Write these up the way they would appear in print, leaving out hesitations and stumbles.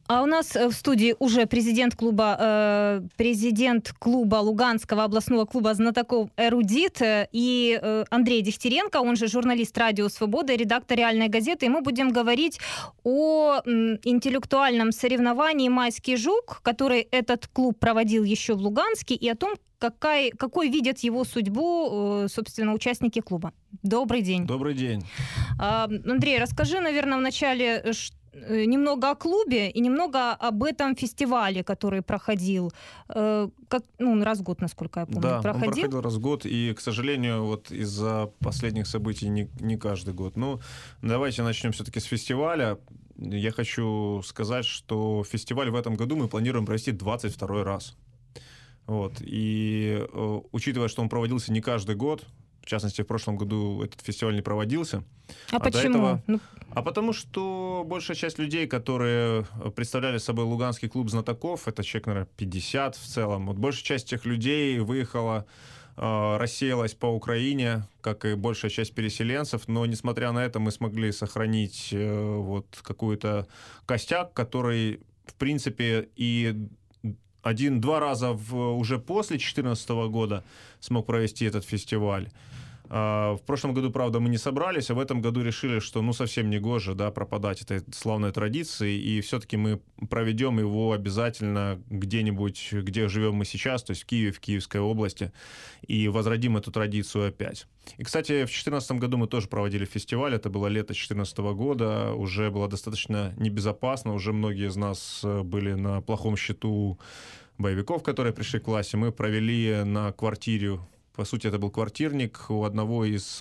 А у нас в студии уже президент клуба Луганского областного клуба знатоков «Эрудит» и Андрей Дегтяренко, он же журналист «Радио Свобода», редактор «Реальной газеты». И мы будем говорить о интеллектуальном соревновании «Майский жук», который этот клуб проводил еще в Луганске, и о том, какой видят его судьбу, собственно, участники клуба. Добрый день. Добрый день. Андрей, расскажи, наверное, вначале немного о клубе и немного об этом фестивале, который проходил. Раз в год, насколько я помню, да, проходил. Он проходил раз в год, и, к сожалению, вот из-за последних событий не каждый год. Ну, давайте начнем все-таки с фестиваля. Я хочу сказать, что фестиваль в этом году мы планируем провести 22 раз. Вот. И учитывая, что он проводился не каждый год, в частности, в прошлом году этот фестиваль не проводился. А почему? Потому что большая часть людей, которые представляли собой Луганский клуб знатоков, это человек, наверное, 50 в целом, вот большая часть этих людей выехала, рассеялась по Украине, как и большая часть переселенцев, но, несмотря на это, мы смогли сохранить вот какой-то костяк, который, в принципе, и один-два раза уже после 2014 года смог провести этот фестиваль. В прошлом году, правда, мы не собрались, а в этом году решили, что совсем не гоже, да, пропадать этой славной традиции, и все-таки мы проведем его обязательно где-нибудь, где живем мы сейчас, то есть в Киеве, в Киевской области, и возродим эту традицию опять. И, кстати, в 2014 году мы тоже проводили фестиваль, это было лето 2014 года, уже было достаточно небезопасно, уже многие из нас были на плохом счету боевиков, которые пришли к власти. Мы провели на квартире, по сути, это был квартирник у одной из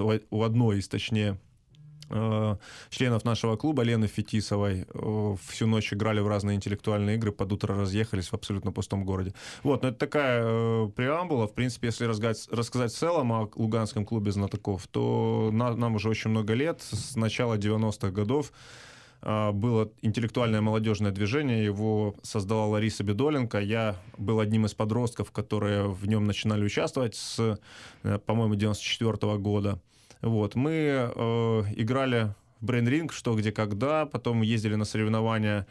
членов нашего клуба, Лены Фетисовой. Всю ночь играли в разные интеллектуальные игры, под утро разъехались в абсолютно пустом городе. Вот, но это такая преамбула. В принципе, если рассказать в целом о Луганском клубе знатоков, то нам уже очень много лет, с начала 90-х годов, было интеллектуальное молодежное движение, его создала Лариса Бедоленко. Я был одним из подростков, которые в нем начинали участвовать с, по-моему, 94 года. Вот. Мы играли в брейн-ринг «Что, где, когда», потом ездили на соревнования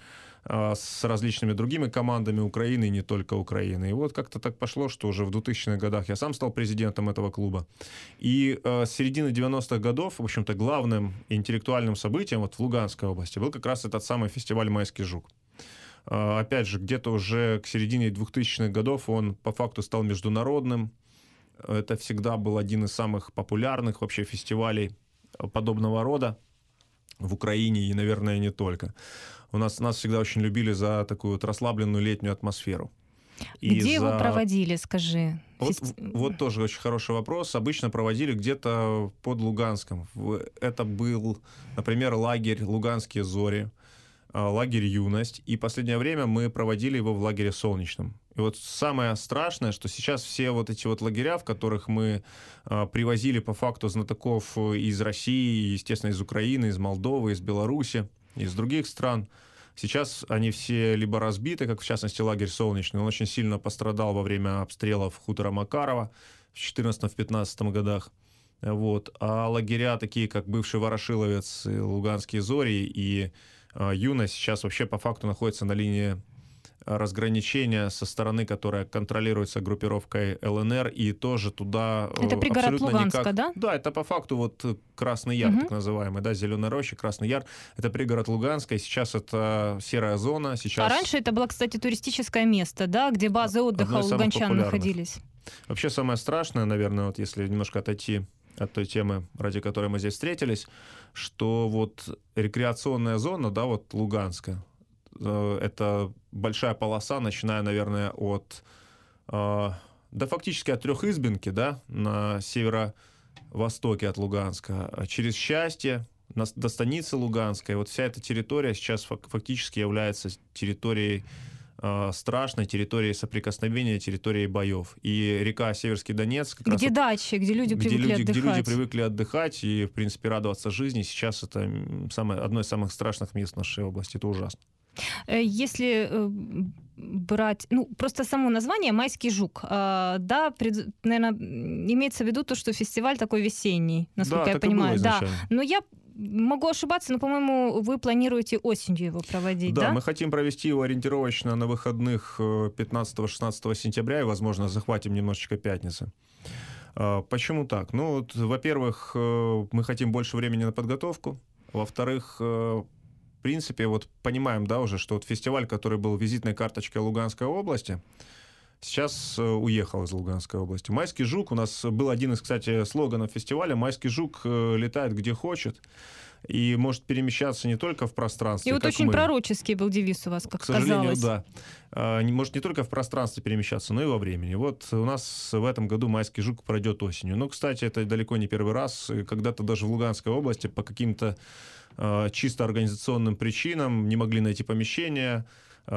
с различными другими командами Украины и не только Украины. И вот как-то так пошло, что уже в 2000-х годах я сам стал президентом этого клуба. И с середины 90-х годов, в общем-то, главным интеллектуальным событием вот в Луганской области был как раз этот самый фестиваль «Майский жук». Опять же, где-то уже к середине 2000-х годов он по факту стал международным. Это всегда был один из самых популярных вообще фестивалей подобного рода в Украине и, наверное, не только. Нас всегда очень любили за такую вот расслабленную летнюю атмосферу. Где его проводили, скажи? Вот тоже очень хороший вопрос. Обычно проводили где-то под Луганском. Это был, например, лагерь «Луганские зори», лагерь «Юность». И последнее время мы проводили его в лагере «Солнечном». И вот самое страшное, что сейчас все вот эти вот лагеря, в которых мы привозили по факту знатоков из России, естественно, из Украины, из Молдовы, из Беларуси, из других стран, сейчас они все либо разбиты, как в частности лагерь «Солнечный». Он очень сильно пострадал во время обстрелов хутора Макарова в 2014-2015 годах. Вот. А лагеря, такие как бывший Ворошиловец, Луганские зори и Юность, сейчас вообще по факту находятся на линии разграничения со стороны, которая контролируется группировкой ЛНР, и тоже туда это пригород абсолютно Луганска, никак... да? Да, это по факту вот Красный Яр, так называемый, да, Зеленая роща, Красный Яр. Это пригород Луганска, и сейчас это серая зона. Сейчас... А раньше это было, кстати, туристическое место, да, где базы отдыха у луганчан находились. Вообще самое страшное, наверное, вот если немножко отойти от той темы, ради которой мы здесь встретились, что вот рекреационная зона, да, вот Луганская, это большая полоса, начиная, наверное, от, да, фактически от Трехизбинки, да, на северо-востоке от Луганска, через Счастье, до станицы Луганской. Вот вся эта территория сейчас фактически является территорией страшной, территорией соприкосновения, территорией боев. И река Северский Донец... Как где раз дачи, где люди привыкли отдыхать. Где люди привыкли отдыхать и, в принципе, радоваться жизни. Сейчас это одно из самых страшных мест в нашей области. Это ужасно. Если брать, просто само название «Майский жук», да, наверное, имеется в виду то, что фестиваль такой весенний, насколько я понимаю. Да, но я Могу ошибаться, но, по-моему, вы планируете осенью его проводить, да? Да, мы хотим провести его ориентировочно на выходных 15-16 сентября и, возможно, захватим немножечко пятницы. Почему так? Ну, вот, во-первых, мы хотим больше времени на подготовку. Во-вторых, в принципе, вот понимаем, да, уже, что вот фестиваль, который был визитной карточкой Луганской области, сейчас уехал из Луганской области. «Майский жук» у нас был один из, кстати, слоганов фестиваля. «Майский жук летает где хочет» и может перемещаться не только в пространстве, И вот очень пророческий был девиз у вас, как к сожалению, казалось. да. Может не только в пространстве перемещаться, но и во времени. Вот у нас в этом году «Майский жук» пройдет осенью. Ну, кстати, это далеко не первый раз. Когда-то даже в Луганской области по каким-то чисто организационным причинам не могли найти помещение.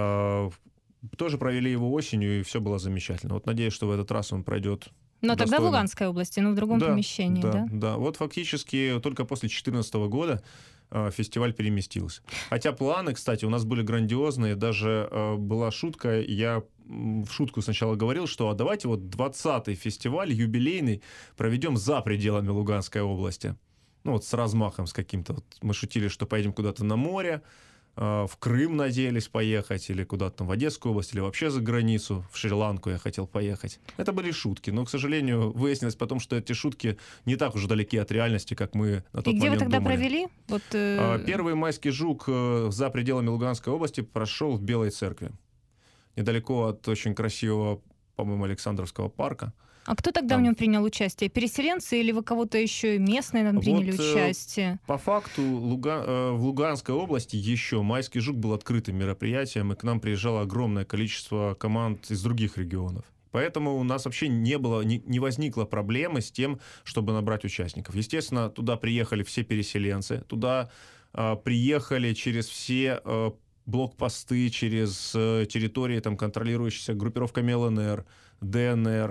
Тоже провели его осенью, и все было замечательно. Вот надеюсь, что в этот раз он пройдет. Но достойно. тогда в Луганской области, но в другом помещении, да? Да. Вот фактически только после 2014 года фестиваль переместился. Хотя планы, кстати, у нас были грандиозные. Даже была шутка, я в шутку сначала говорил, что давайте вот 20-й фестиваль юбилейный проведем за пределами Луганской области. Ну вот с размахом, с каким-то. Вот мы шутили, что поедем куда-то на море, в Крым надеялись поехать, или куда-то там в Одесскую область, или вообще за границу, в Шри-Ланку я хотел поехать. Это были шутки, но, к сожалению, выяснилось потом, что эти шутки не так уж далеки от реальности, как мы на тот момент думали. И где вы тогда провели? Вот, Первый «Майский жук» за пределами Луганской области прошел в Белой Церкви, недалеко от очень красивого, по-моему, Александровского парка. А кто тогда в нем принял участие? Переселенцы или вы кого-то еще местные там приняли участие? По факту в Луганской области еще «Майский жук» был открытым мероприятием, и к нам приезжало огромное количество команд из других регионов. Поэтому у нас вообще не возникло проблемы с тем, чтобы набрать участников. Естественно, туда приехали все переселенцы, туда приехали через все блокпосты, через территории, там, контролирующиеся группировками ЛНР, ДНР,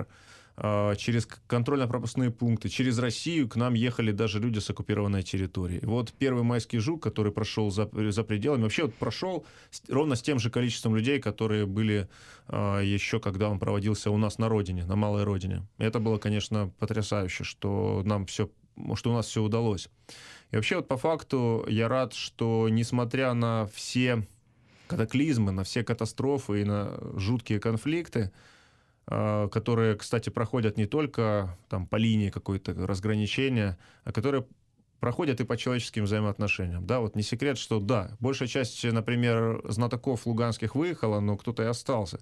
через контрольно-пропускные пункты, через Россию к нам ехали даже люди с оккупированной территории. Вот первый «Майский жук», который прошел за пределами, вообще вот прошел ровно с тем же количеством людей, которые были еще, когда он проводился у нас на родине, на малой родине. И это было, конечно, потрясающе, что у нас все удалось. И вообще вот по факту я рад, что несмотря на все катаклизмы, на все катастрофы и на жуткие конфликты, которые, кстати, проходят не только там, по линии какой-то разграничения, а которые проходят и по человеческим взаимоотношениям. Да, вот не секрет, что да, большая часть, например, знатоков луганских выехала, но кто-то и остался.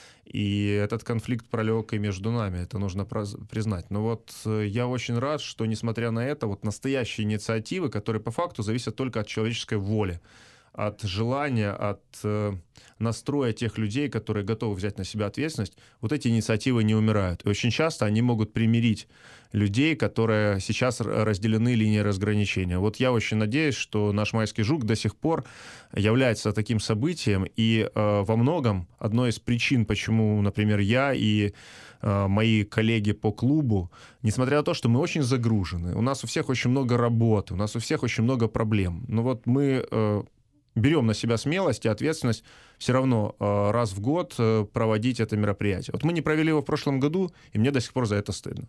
И этот конфликт пролег и между нами, это нужно признать. Но вот я очень рад, что, несмотря на это, вот настоящие инициативы, которые по факту зависят только от человеческой воли, от желания, от настроя тех людей, которые готовы взять на себя ответственность, вот эти инициативы не умирают. И очень часто они могут примирить людей, которые сейчас разделены линией разграничения. Вот я очень надеюсь, что наш «Майский жук» до сих пор является таким событием, и во многом одной из причин, почему, например, я и мои коллеги по клубу, несмотря на то, что мы очень загружены, у нас у всех очень много работы, у нас у всех очень много проблем, но вот мы берем на себя смелость и ответственность все равно раз в год проводить это мероприятие. Вот мы не провели его в прошлом году, и мне до сих пор за это стыдно.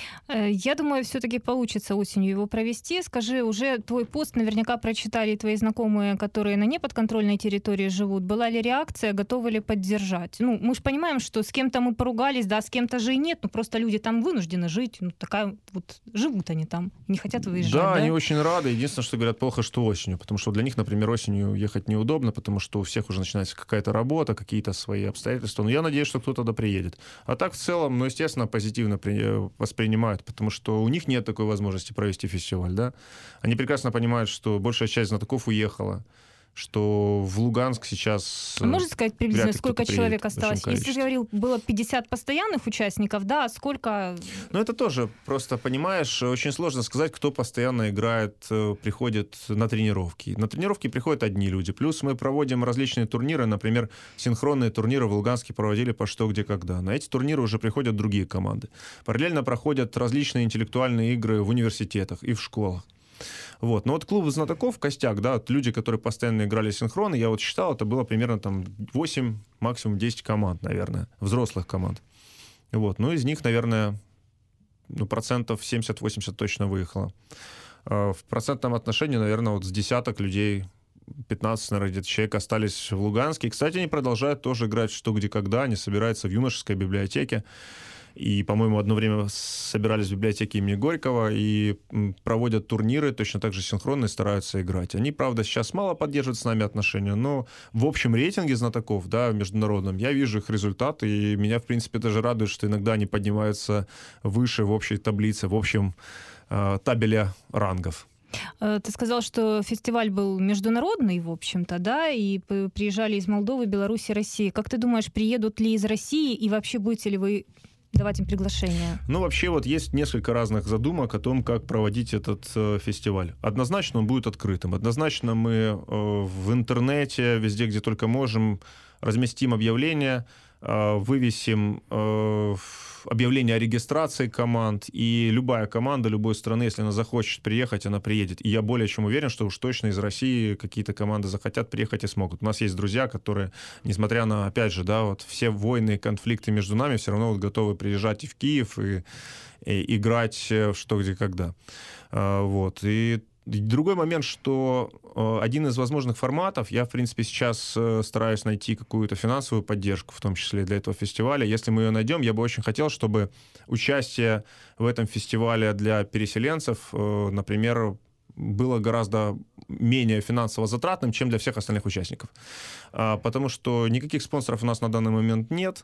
Я думаю, все-таки получится осенью его провести. Скажи, уже твой пост наверняка прочитали твои знакомые, которые на неподконтрольной территории живут. Была ли реакция, готовы ли поддержать? Ну, мы же понимаем, что с кем-то мы поругались, да, с кем-то же и нет, но просто люди там вынуждены жить. Ну, такая вот, живут они там, не хотят выезжать. Да, они очень рады. Единственное, что говорят, плохо, что осенью, потому что для них, например, осенью ехать неудобно, потому что у всех уже начинается какая-то работа, какие-то свои обстоятельства. Но я надеюсь, что кто-то приедет. А так, в целом, ну, естественно, позитивно воспринимают, потому что у них нет такой возможности провести фестиваль, да. Они прекрасно понимают, что большая часть знатоков уехала, что в Луганск сейчас... Можно сказать приблизительно, сколько человек осталось? Если ты говорил, было 50 постоянных участников, да, а сколько... Ну, это тоже просто, понимаешь, очень сложно сказать, кто постоянно играет, приходит на тренировки. На тренировки приходят одни люди. Плюс мы проводим различные турниры, например, синхронные турниры в Луганске проводили по «Что, где, когда». На эти турниры уже приходят другие команды. Параллельно проходят различные интеллектуальные игры в университетах и в школах. Вот. Но вот клуб знатоков, костяк, да, люди, которые постоянно играли синхронно, я вот считал, это было примерно там 8, максимум 10 команд, наверное, взрослых команд. Вот. Ну, из них, наверное, процентов 70-80 точно выехало. В процентном отношении, наверное, вот с десяток людей, 15, наверное, где-то человек остались в Луганске. И, кстати, они продолжают тоже играть «Что, где, когда». Они собираются в юношеской библиотеке. И, по-моему, одно время собирались в библиотеке имени Горького и проводят турниры, точно так же синхронно и стараются играть. Они, правда, сейчас мало поддерживают с нами отношения, но в общем рейтинге знатоков, да, международном, я вижу их результаты, и меня, в принципе, даже радует, что иногда они поднимаются выше в общей таблице, в общем табеле рангов. Ты сказал, что фестиваль был международный, в общем-то, да, и приезжали из Молдовы, Беларуси, России. Как ты думаешь, приедут ли из России, и вообще будете ли вы давать им приглашение? Ну, вообще, вот есть несколько разных задумок о том, как проводить этот фестиваль. Однозначно он будет открытым. Однозначно мы в интернете, везде, где только можем, разместим объявления, вывесим объявление о регистрации команд, и любая команда любой страны, если она захочет приехать, она приедет. И я более чем уверен, что уж точно из России какие-то команды захотят приехать и смогут. У нас есть друзья, которые, несмотря на, опять же, да, вот все войны и конфликты между нами, все равно вот готовы приезжать и в Киев, и играть в «Что, где, когда». Вот. И другой момент, что один из возможных форматов, я, в принципе, сейчас стараюсь найти какую-то финансовую поддержку, в том числе для этого фестиваля. Если мы ее найдем, я бы очень хотел, чтобы участие в этом фестивале для переселенцев, например, было гораздо менее финансово затратным, чем для всех остальных участников. Потому что никаких спонсоров у нас на данный момент нет.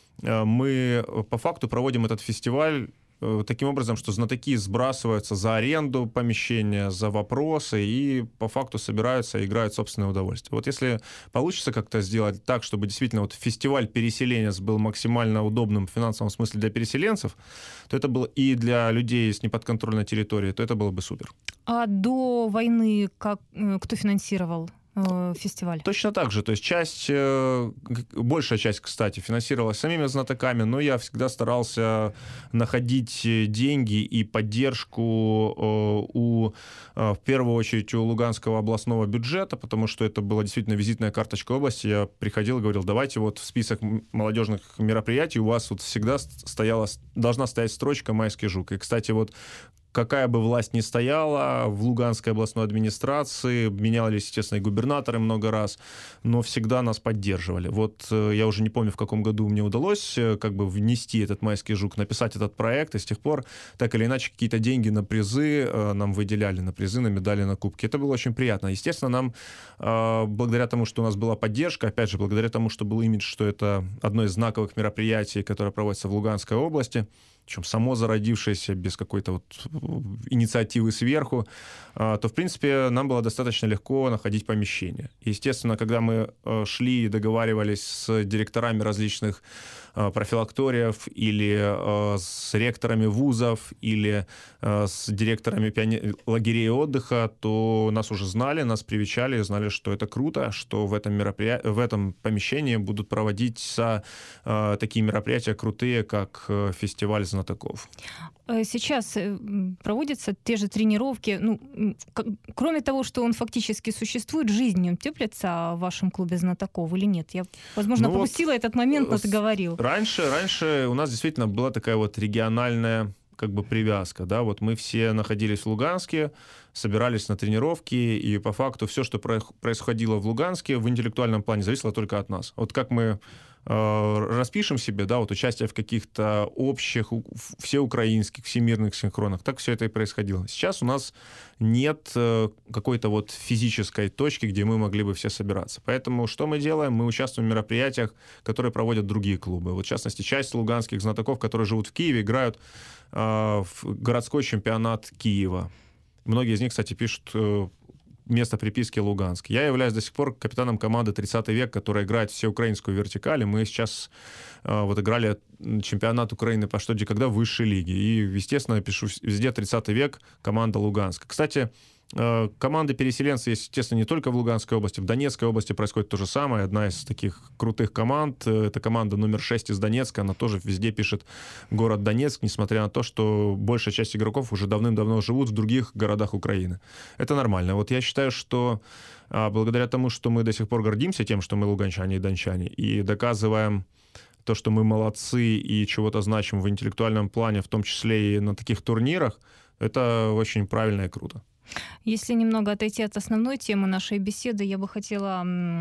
Мы по факту проводим этот фестиваль таким образом, что знатоки сбрасываются за аренду помещения, за вопросы и по факту собираются и играют собственное удовольствие. Вот если получится как-то сделать так, чтобы действительно вот фестиваль «Переселенец» был максимально удобным в финансовом смысле для переселенцев, то это было и для людей с неподконтрольной территории, то это было бы супер. А до войны кто финансировал фестиваль? Точно так же. То есть большая часть, кстати, финансировалась самими знатоками, но я всегда старался находить деньги и поддержку в первую очередь у Луганского областного бюджета, потому что это была действительно визитная карточка области. Я приходил и говорил, давайте вот в список молодежных мероприятий у вас вот всегда должна стоять строчка «Майский жук». И, кстати, вот какая бы власть ни стояла в Луганской областной администрации, менялись, естественно, и губернаторы много раз, но всегда нас поддерживали. Вот я уже не помню, в каком году мне удалось как бы внести этот «Майский жук», написать этот проект, и с тех пор так или иначе какие-то деньги на призы нам выделяли, на призы, на медали, на кубки. Это было очень приятно. Естественно, нам, благодаря тому, что у нас была поддержка, опять же, благодаря тому, что был имидж, что это одно из знаковых мероприятий, которое проводится в Луганской области, причем само зародившееся без какой-то вот инициативы сверху, то, в принципе, нам было достаточно легко находить помещение. Естественно, когда мы шли и договаривались с директорами различных профилакториев или с ректорами вузов или с директорами лагерей отдыха, то нас уже знали, нас привечали, знали, что это круто, что в этом помещении будут проводиться такие мероприятия крутые, как фестиваль знатоков. Сейчас проводятся те же тренировки. Ну, кроме того, что он фактически существует, жизнь в нем теплится в вашем клубе знатоков или нет? Я, возможно, пропустила этот момент, но ты говорил. Раньше у нас действительно была такая вот региональная как бы привязка, да, вот мы все находились в Луганске, собирались на тренировки, и по факту все, что происходило в Луганске в интеллектуальном плане, зависело только от нас. Вот как мы распишем себе, да, вот участие в каких-то общих, всеукраинских, всемирных синхронах, так все это и происходило. Сейчас у нас нет какой-то вот физической точки, где мы могли бы все собираться. Поэтому что мы делаем? Мы участвуем в мероприятиях, которые проводят другие клубы. Вот, в частности, часть луганских знатоков, которые живут в Киеве, играют в городской чемпионат Киева. Многие из них, кстати, пишут место приписки Луганск. Я являюсь до сих пор капитаном команды «30 век», которая играет всеукраинскую вертикаль. И мы сейчас вот играли чемпионат Украины по «Что, где, когда» в высшей лиге. И, естественно, я пишу везде «30 век», команда Луганска. Кстати, команды переселенцы есть, естественно, не только в Луганской области. В Донецкой области происходит то же самое. Одна из таких крутых команд — это команда номер 6 из Донецка. Она тоже везде пишет город Донецк, несмотря на то, что большая часть игроков уже давным-давно живут в других городах Украины. Это нормально. Вот я считаю, что благодаря тому, что мы до сих пор гордимся тем, что мы луганчане и дончане, и доказываем то, что мы молодцы и чего-то значим в интеллектуальном плане, в том числе и на таких турнирах, это очень правильно и круто. Если немного отойти от основной темы нашей беседы, я бы хотела...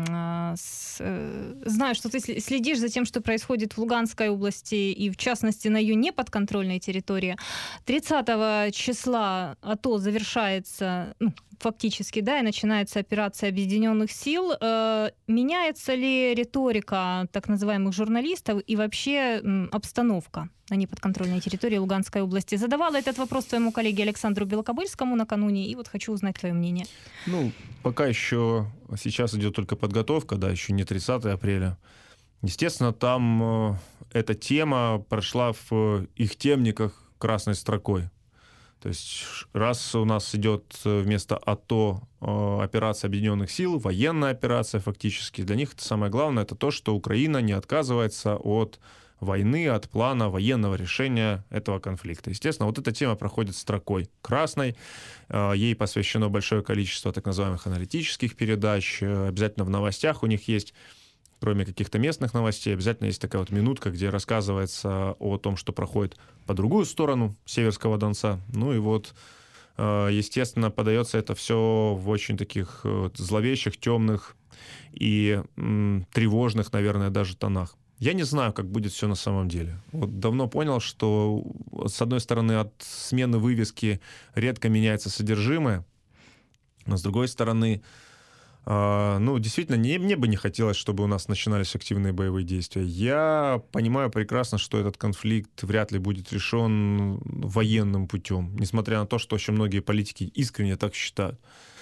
Знаю, что ты следишь за тем, что происходит в Луганской области и, в частности, на ее неподконтрольной территории. 30 числа АТО завершается... фактически, да, и начинается операция объединенных сил. Меняется ли риторика так называемых журналистов и вообще обстановка на неподконтрольной территории Луганской области? Задавала этот вопрос твоему коллеге Александру Белокобыльскому накануне, и вот хочу узнать твое мнение. Пока еще сейчас идет только подготовка, да, еще не 30 апреля. Естественно, там эта тема прошла в их темниках красной строкой. То есть раз у нас идет вместо АТО операция объединенных сил, военная операция фактически, для них это самое главное, это то, что Украина не отказывается от войны, от плана военного решения этого конфликта. Естественно, вот эта тема проходит строкой красной, ей посвящено большое количество так называемых аналитических передач, обязательно в новостях у них есть, кроме каких-то местных новостей, обязательно есть такая вот минутка, где рассказывается о том, что проходит по другую сторону Северского Донца. Естественно, подается это все в очень таких зловещих, темных и тревожных, наверное, даже тонах. Я не знаю, как будет все на самом деле. Вот давно понял, что, с одной стороны, от смены вывески редко меняется содержимое, но, с другой стороны, действительно, мне бы не хотелось, чтобы у нас начинались активные боевые действия. Я понимаю прекрасно, что этот конфликт вряд ли будет решен военным путем, несмотря на то, что очень многие политики искренне так считают.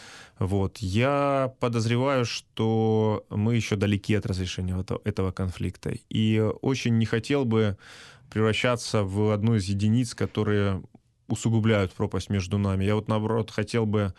Я подозреваю, что мы еще далеки от разрешения этого конфликта. И очень не хотел бы превращаться в одну из единиц, которые усугубляют пропасть между нами. Я наоборот, хотел бы...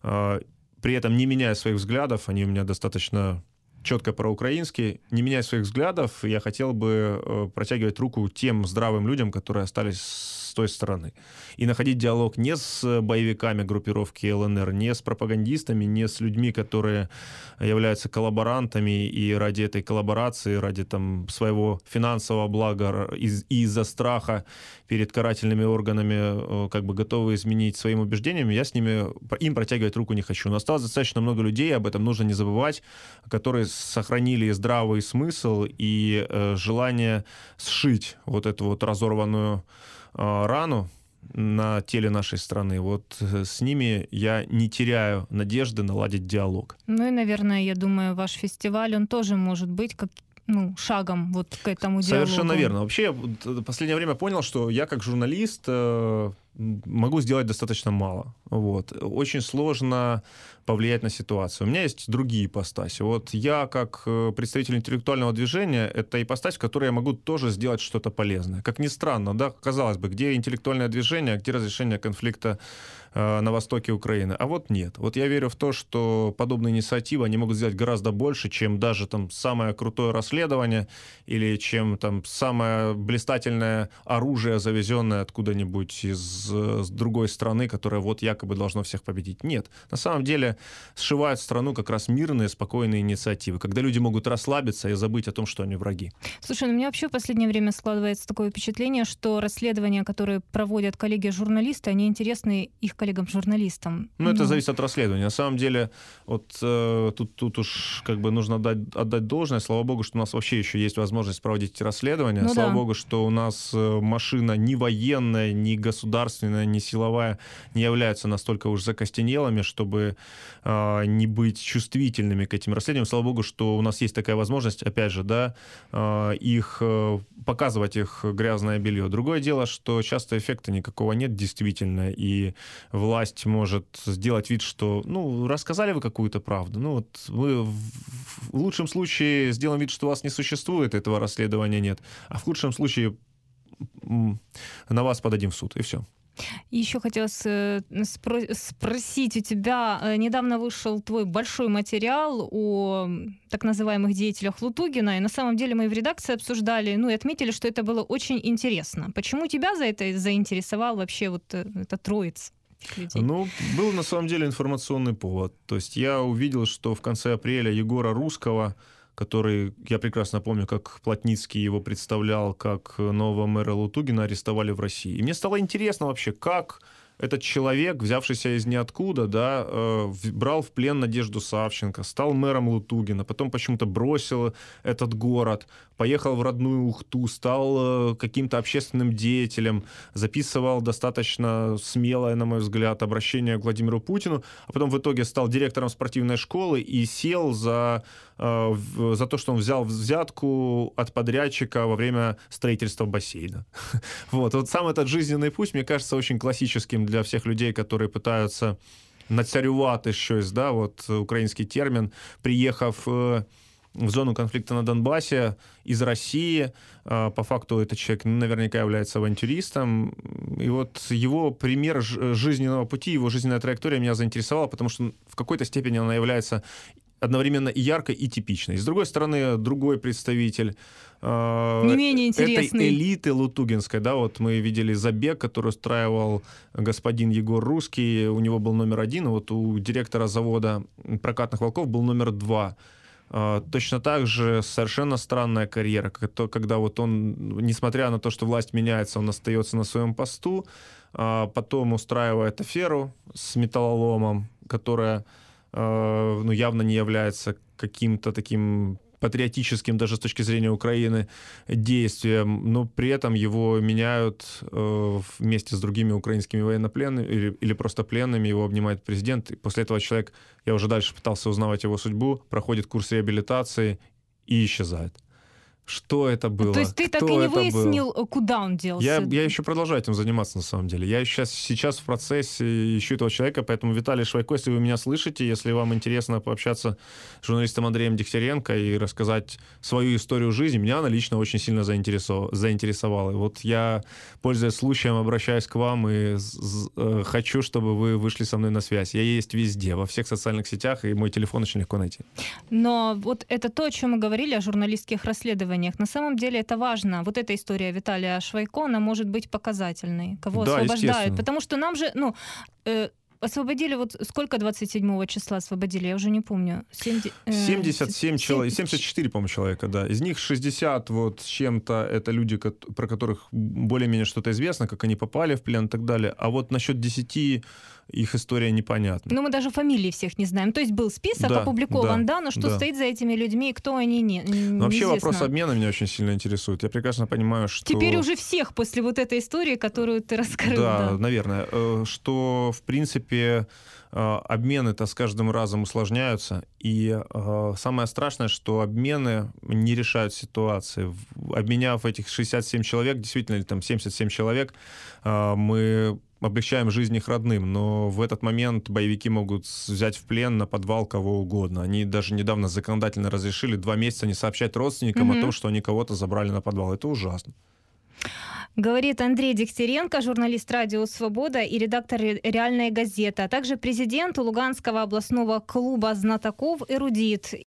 При этом не меняя своих взглядов, они у меня достаточно четко проукраинские, не меняя своих взглядов, я хотел бы протягивать руку тем здравым людям, которые остались с той стороны. И находить диалог не с боевиками группировки ЛНР, не с пропагандистами, не с людьми, которые являются коллаборантами и ради этой коллаборации, ради своего финансового блага и из-за страха перед карательными органами готовы изменить своим убеждениям, им протягивать руку не хочу. Но осталось достаточно много людей, об этом нужно не забывать, которые сохранили здравый смысл и желание сшить эту разорванную рану на теле нашей страны. С ними я не теряю надежды наладить диалог. И, наверное, я думаю, ваш фестиваль, он тоже может быть шагом к этому диалогу. Совершенно верно. Вообще, я в последнее время понял, что я как журналист могу сделать достаточно мало. Очень сложно повлиять на ситуацию. У меня есть другие ипостаси. Я, как представитель интеллектуального движения, это ипостась, в которой я могу тоже сделать что-то полезное. Как ни странно, да, казалось бы, где интеллектуальное движение, где разрешение конфликта на востоке Украины. А нет. Я верю в то, что подобные инициативы, они могут сделать гораздо больше, чем даже самое крутое расследование или чем самое блистательное оружие, завезенное откуда-нибудь из другой страны, которое якобы должно всех победить. Нет. На самом деле сшивают страну как раз мирные, спокойные инициативы, когда люди могут расслабиться и забыть о том, что они враги. Слушай, у меня вообще в последнее время складывается такое впечатление, что расследования, которые проводят коллеги-журналисты, они интересны их коллегам-журналистам. Это зависит от расследования. На самом деле, тут уж нужно отдать должное. Слава богу, что у нас вообще еще есть возможность проводить эти расследования. Слава богу, что у нас машина ни военная, ни государственная, ни силовая не являются настолько уж закостенелыми, чтобы не быть чувствительными к этим расследованиям. Слава богу, что у нас есть такая возможность, опять же, да, показывать их грязное белье. Другое дело, что часто эффекта никакого нет действительно, и власть может сделать вид, что, рассказали вы какую-то правду. Мы в лучшем случае сделаем вид, что вас не существует, этого расследования нет, а в худшем случае на вас подадим в суд, и все. Еще хотела спросить у тебя, недавно вышел твой большой материал о так называемых деятелях Лутугина, и на самом деле мы в редакции обсуждали, и отметили, что это было очень интересно. Почему тебя за это заинтересовал вообще эта троица людей? Был на самом деле информационный повод. То есть я увидел, что в конце апреля Егора Русского, который, я прекрасно помню, как Плотницкий его представлял как нового мэра Лутугина, арестовали в России. И мне стало интересно вообще, как этот человек, взявшийся из ниоткуда, да, брал в плен Надежду Савченко, стал мэром Лутугина, потом почему-то бросил этот город, поехал в родную Ухту, стал каким-то общественным деятелем, записывал достаточно смелое, на мой взгляд, обращение к Владимиру Путину, а потом в итоге стал директором спортивной школы и сел за то, что он взял взятку от подрядчика во время строительства бассейна. Вот сам этот жизненный путь, мне кажется, очень классическим для всех людей, которые пытаются нацарювати щось, да, вот украинский термин, приехав в зону конфликта на Донбассе из России. По факту этот человек наверняка является авантюристом. И вот его пример жизненного пути, его жизненная траектория меня заинтересовала, потому что в какой-то степени она является одновременно и яркой, и типичной. С другой стороны, другой представитель не менее интересный. Этой элиты лутугинской, да, вот мы видели забег, который устраивал господин Егор Русский, у него был номер 1, вот у директора завода прокатных волков был номер 2. Точно так же совершенно странная карьера, когда вот он, несмотря на то, что власть меняется, он остается на своем посту, потом устраивает аферу с металлоломом, которая явно не является каким-то таким патриотическим, даже с точки зрения Украины, действием, но при этом его меняют вместе с другими украинскими военнопленными или просто пленными, его обнимает президент. И после этого человек, я уже дальше пытался узнавать его судьбу, проходит курс реабилитации и исчезает. Что это было? То есть ты так и не выяснил, куда он делся? Я еще продолжаю этим заниматься, на самом деле. Я сейчас в процессе ищу этого человека, поэтому, Виталий Швайко, если вы меня слышите, если вам интересно пообщаться с журналистом Андреем Дегтяренко и рассказать свою историю жизни, меня она лично очень сильно заинтересовала. И вот я, пользуясь случаем, обращаюсь к вам и хочу, чтобы вы вышли со мной на связь. Я есть везде, во всех социальных сетях, и мой телефон очень легко найти. Но вот это то, о чем мы говорили, о журналистских расследованиях. На самом деле это важно. Вот эта история Виталия Швайко, она может быть показательной. Кого освобождают. Потому что нам же, освободили, вот сколько 27 числа освободили, я уже не помню. 77 человек, 74, по-моему, человека, да. Из них 60 вот с чем-то, это люди, про которых более-менее что-то известно, как они попали в плен и так далее. А вот насчет 10 их история непонятна. Но мы даже фамилии всех не знаем. То есть был список опубликован, но что стоит за этими людьми, кто они, неизвестно. Вообще вопрос обмена меня очень сильно интересует. Я прекрасно понимаю, что... Теперь уже всех после вот этой истории, которую ты раскрыл. Да, наверное. Что, в принципе, обмены-то с каждым разом усложняются. И самое страшное, что обмены не решают ситуации. Обменяв этих 67 человек, действительно, или там 77 человек, мы облегчаем жизнь их родным, но в этот момент боевики могут взять в плен на подвал кого угодно. Они даже недавно законодательно разрешили 2 месяца не сообщать родственникам о том, что они кого-то забрали на подвал. Это ужасно. Говорит Андрей Дегтяренко, журналист «Радио Свобода» и редактор «Реальной газеты», а также президент Луганского областного клуба знатоков «Эрудит».